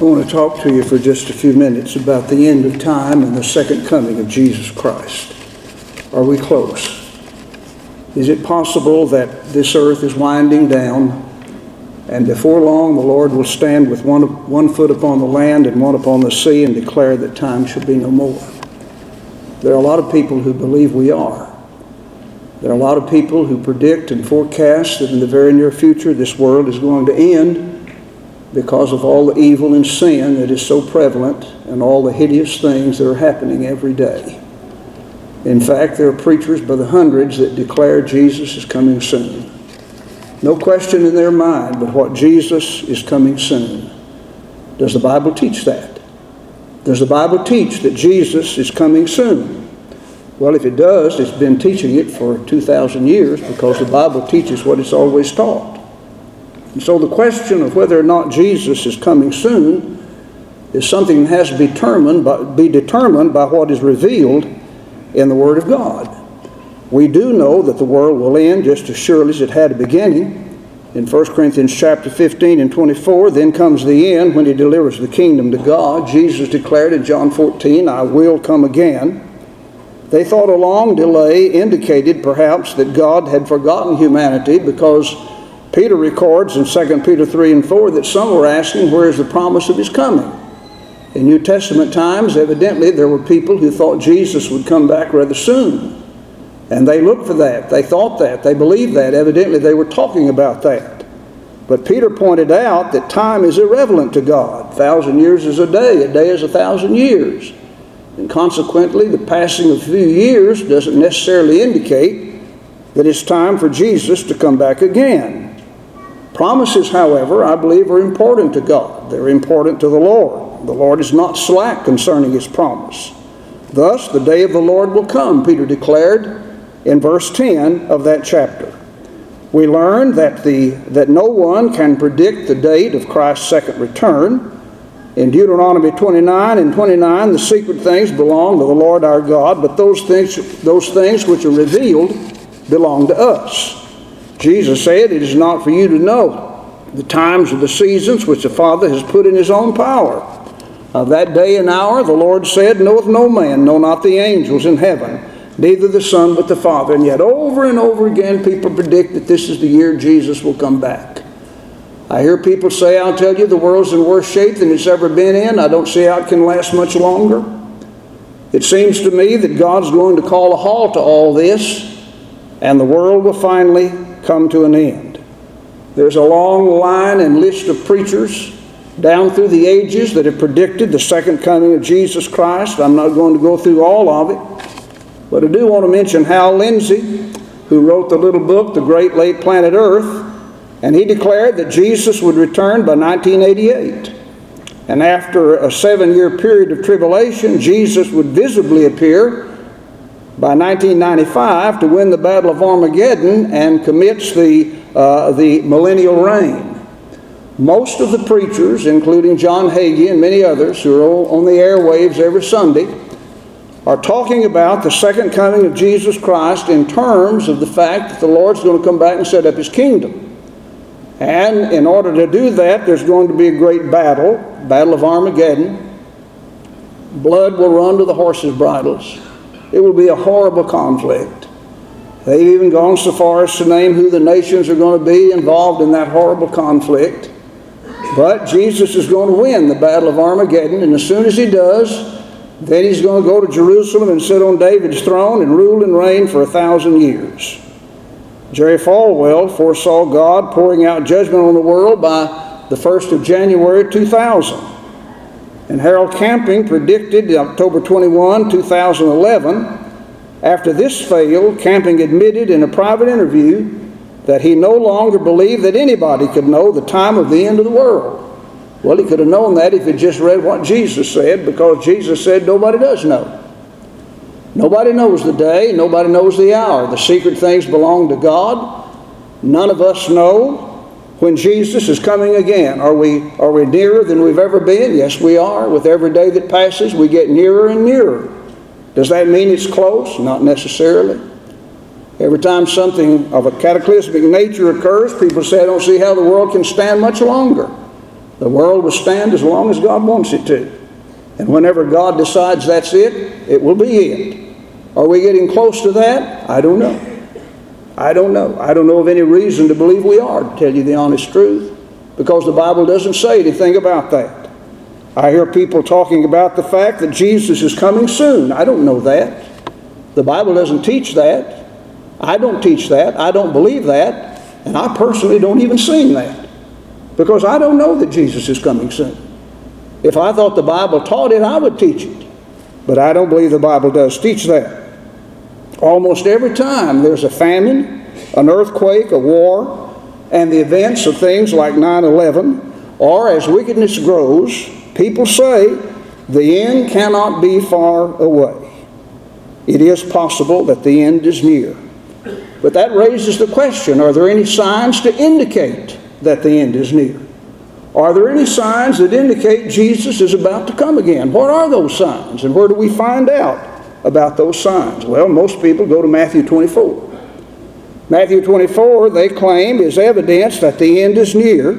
I want to talk to you for just a few minutes about the end of time and the second coming of Jesus Christ. Are we close? Is it possible that this earth is winding down, and before long the Lord will stand with one foot upon the land and one upon the sea and declare that time shall be no more? There are a lot of people who believe we are. There are a lot of people who predict and forecast that in the very near future this world is going to end because of all the evil and sin that is so prevalent and all the hideous things that are happening every day. In fact, there are preachers by the hundreds that declare Jesus is coming soon. No question in their mind but what Jesus is coming soon. Does the Bible teach that? Does the Bible teach that Jesus is coming soon? Well, if it does, it's been teaching it for 2,000 years because the Bible teaches what it's always taught. And so the question of whether or not Jesus is coming soon is something that has to be determined by what is revealed in the Word of God. We do know that the world will end just as surely as it had a beginning. In 1 Corinthians chapter 15 and 24, then comes the end when He delivers the kingdom to God. Jesus declared in John 14, I will come again. They thought a long delay indicated perhaps that God had forgotten humanity, because Peter records in 2 Peter 3 and 4 that some were asking, where is the promise of His coming? In New Testament times, evidently, there were people who thought Jesus would come back rather soon. And they looked for that. They thought that. They believed that. Evidently, they were talking about that. But Peter pointed out that time is irrelevant to God. 1,000 years is a day is 1,000 years. And consequently, the passing of a few years doesn't necessarily indicate that it's time for Jesus to come back again. Promises, however, I believe are important to God. They're important to the Lord. The Lord is not slack concerning His promise. Thus, the day of the Lord will come, Peter declared in verse 10 of that chapter. We learn that no one can predict the date of Christ's second return. In Deuteronomy 29 and 29, the secret things belong to the Lord our God, but those things which are revealed belong to us. Jesus said, it is not for you to know the times or the seasons which the Father has put in His own power. Of that day and hour, the Lord said, knoweth no man, no, not the angels in heaven, neither the Son but the Father. And yet over and over again, people predict that this is the year Jesus will come back. I hear people say, I'll tell you, the world's in worse shape than it's ever been in. I don't see how it can last much longer. It seems to me that God's going to call a halt to all this, and the world will finally come to an end. There's a long line and list of preachers down through the ages that have predicted the second coming of Jesus Christ. I'm not going to go through all of it, but I do want to mention Hal Lindsey, who wrote the little book, The Great Late Planet Earth, and he declared that Jesus would return by 1988. And after a 7-year period of tribulation, Jesus would visibly appear by 1995 to win the Battle of Armageddon and commits the millennial reign. Most of the preachers, including John Hagee and many others who are on the airwaves every Sunday, are talking about the second coming of Jesus Christ in terms of the fact that the Lord's going to come back and set up His kingdom. And in order to do that, there's going to be a great battle of Armageddon. Blood will run to the horses' bridles. It will be a horrible conflict. They've even gone so far as to name who the nations are going to be involved in that horrible conflict. But Jesus is going to win the Battle of Armageddon, and as soon as He does, then He's going to go to Jerusalem and sit on David's throne and rule and reign for 1,000 years. Jerry Falwell foresaw God pouring out judgment on the world by the 1st of January 2000. And Harold Camping predicted October 21, 2011. After this failed, Camping admitted in a private interview that he no longer believed that anybody could know the time of the end of the world. Well, he could have known that if he'd just read what Jesus said, because Jesus said nobody does know. Nobody knows the day, nobody knows the hour. The secret things belong to God. None of us know when Jesus is coming again. Are we nearer than we've ever been? Yes, we are. With every day that passes, we get nearer and nearer. Does that mean it's close? Not necessarily. Every time something of a cataclysmic nature occurs, people say, I don't see how the world can stand much longer. The world will stand as long as God wants it to. And whenever God decides that's it, it will be it. Are we getting close to that? I don't know. I don't know. I don't know of any reason to believe we are, to tell you the honest truth, because the Bible doesn't say anything about that. I hear people talking about the fact that Jesus is coming soon. I don't know that. The Bible doesn't teach that. I don't teach that. I don't believe that. And I personally don't even sing that, because I don't know that Jesus is coming soon. If I thought the Bible taught it, I would teach it. But I don't believe the Bible does teach that. Almost every time there's a famine, an earthquake, a war, and the events of things like 9/11, or as wickedness grows, people say the end cannot be far away. It is possible that the end is near. But that raises the question, are there any signs to indicate that the end is near? Are there any signs that indicate Jesus is about to come again? What are those signs, and where do we find out about those signs? Well, most people go to Matthew 24. Matthew 24, they claim, is evidence that the end is near.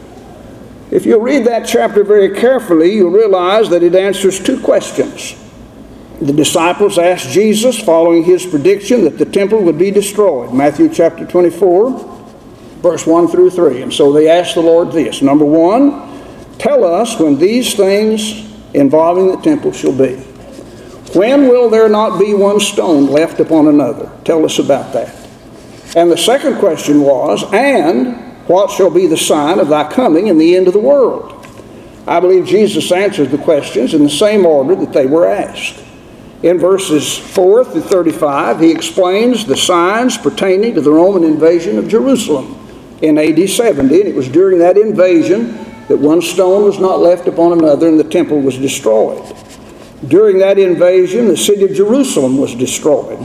If you read that chapter very carefully, you'll realize that it answers two questions. The disciples asked Jesus, following his prediction that the temple would be destroyed, Matthew chapter 24, verse 1 through 3. And so they asked the Lord this. Number one, tell us when these things involving the temple shall be. When will there not be one stone left upon another? Tell us about that. And the second question was, and what shall be the sign of thy coming and the end of the world? I believe Jesus answered the questions in the same order that they were asked. In verses 4 through 35, he explains the signs pertaining to the Roman invasion of Jerusalem in AD 70. And it was during that invasion that one stone was not left upon another and the temple was destroyed. During that invasion, the city of Jerusalem was destroyed.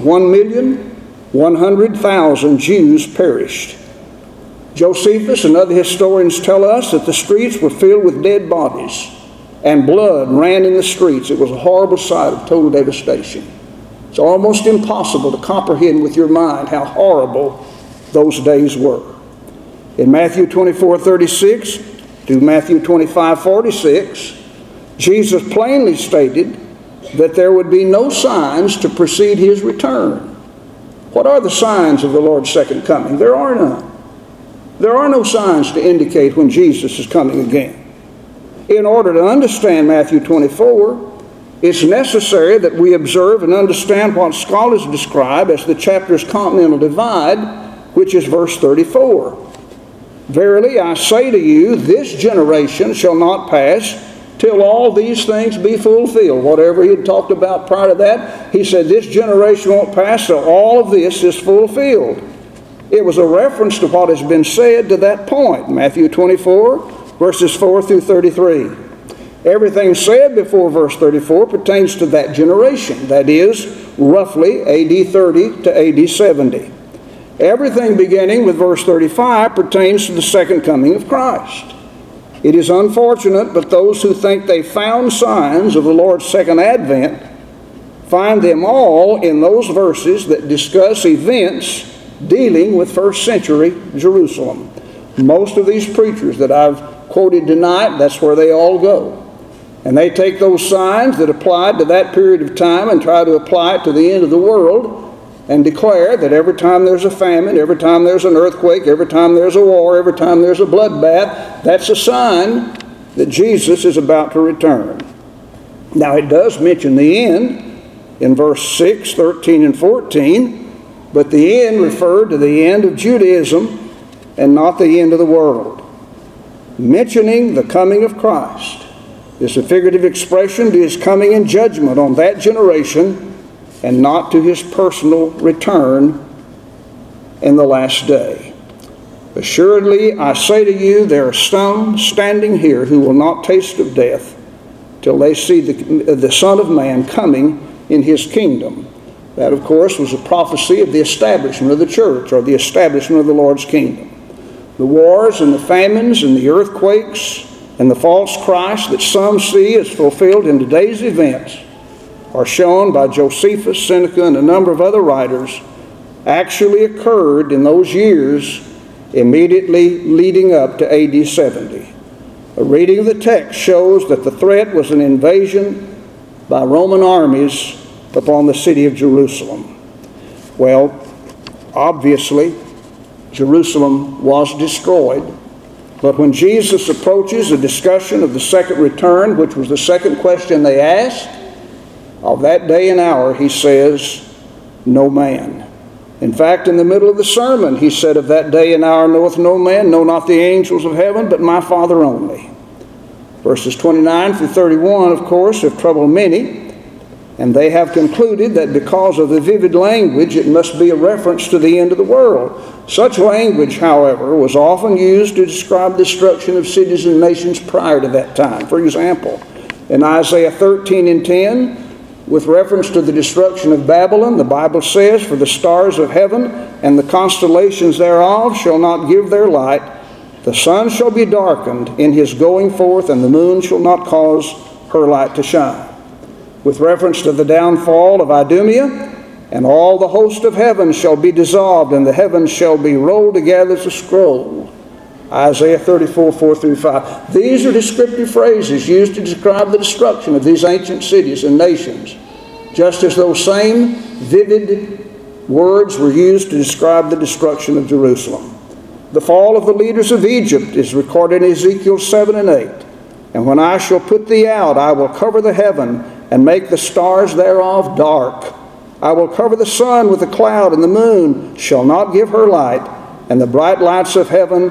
1,100,000 Jews perished. Josephus and other historians tell us that the streets were filled with dead bodies and blood ran in the streets. It was a horrible sight of total devastation. It's almost impossible to comprehend with your mind how horrible those days were. In Matthew 24:36 to Matthew 25:46, Jesus plainly stated that there would be no signs to precede his return. What are the signs of the Lord's second coming? There are none. There are no signs to indicate when Jesus is coming again. In order to understand Matthew 24, it's necessary that we observe and understand what scholars describe as the chapter's continental divide, which is verse 34. Verily I say to you, this generation shall not pass till all these things be fulfilled. Whatever he had talked about prior to that, he said this generation won't pass till all of this is fulfilled. It was a reference to what has been said to that point, Matthew 24, verses 4 through 33. Everything said before verse 34 pertains to that generation, that is, roughly AD 30 to AD 70. Everything beginning with verse 35 pertains to the second coming of Christ. It is unfortunate, but those who think they found signs of the Lord's second advent find them all in those verses that discuss events dealing with first century Jerusalem. Most of these preachers that I've quoted tonight, that's where they all go. And they take those signs that applied to that period of time and try to apply it to the end of the world and declare that every time there's a famine, every time there's an earthquake, every time there's a war, every time there's a bloodbath, that's a sign that Jesus is about to return. Now it does mention the end in verse 6, 13, and 14, but the end referred to the end of Judaism and not the end of the world. Mentioning the coming of Christ is a figurative expression to his coming in judgment on that generation and not to his personal return in the last day. Assuredly, I say to you, there are some standing here who will not taste of death till they see the Son of Man coming in his kingdom. That, of course, was a prophecy of the establishment of the church, or the establishment of the Lord's kingdom. The wars and the famines and the earthquakes and the false Christ that some see as fulfilled in today's events are shown by Josephus, Seneca, and a number of other writers actually occurred in those years immediately leading up to AD 70. A reading of the text shows that the threat was an invasion by Roman armies upon the city of Jerusalem. Well, obviously, Jerusalem was destroyed. But when Jesus approaches a discussion of the second return, which was the second question they asked, of that day and hour, he says, no man. In fact, in the middle of the sermon, he said, of that day and hour knoweth no man, no not the angels of heaven, but my Father only. Verses 29 through 31, of course, have troubled many, and they have concluded that because of the vivid language, it must be a reference to the end of the world. Such language, however, was often used to describe the destruction of cities and nations prior to that time. For example, in Isaiah 13:10, with reference to the destruction of Babylon, the Bible says, for the stars of heaven and the constellations thereof shall not give their light. The sun shall be darkened in his going forth, and the moon shall not cause her light to shine. With reference to the downfall of Idumea, and all the host of heaven shall be dissolved, and the heavens shall be rolled together as a scroll. Isaiah 34:4-5. These are descriptive phrases used to describe the destruction of these ancient cities and nations, just as those same vivid words were used to describe the destruction of Jerusalem. The fall of the leaders of Egypt is recorded in Ezekiel 7 and 8. And when I shall put thee out, I will cover the heaven and make the stars thereof dark. I will cover the sun with a cloud, and the moon shall not give her light, and the bright lights of heaven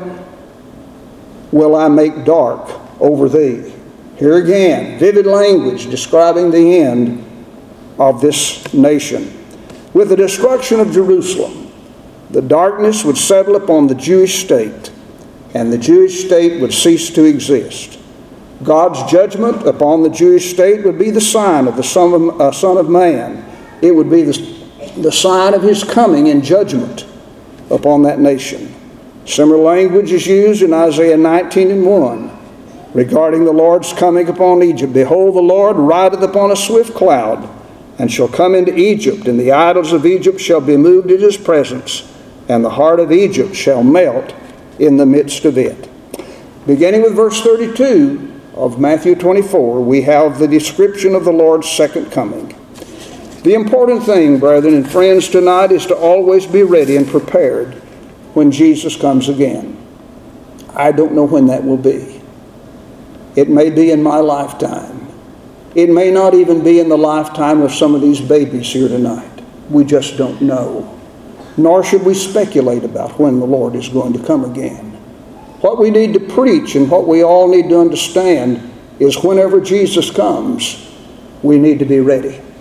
will I make dark over thee. Here again, vivid language describing the end of this nation. With the destruction of Jerusalem, the darkness would settle upon the Jewish state, and the Jewish state would cease to exist. God's judgment upon the Jewish state would be the sign of the Son of Man. It would be the sign of his coming in judgment upon that nation. Similar language is used in Isaiah 19:1 regarding the Lord's coming upon Egypt. Behold, the Lord rideth upon a swift cloud, and shall come into Egypt, and the idols of Egypt shall be moved in his presence, and the heart of Egypt shall melt in the midst of it. Beginning with verse 32 of Matthew 24, we have the description of the Lord's second coming. The important thing, brethren and friends, tonight is to always be ready and prepared when Jesus comes again. I don't know when that will be. It may be in my lifetime. It may not even be in the lifetime of some of these babies here tonight. We just don't know. Nor should we speculate about when the Lord is going to come again. What we need to preach and what we all need to understand is whenever Jesus comes, we need to be ready.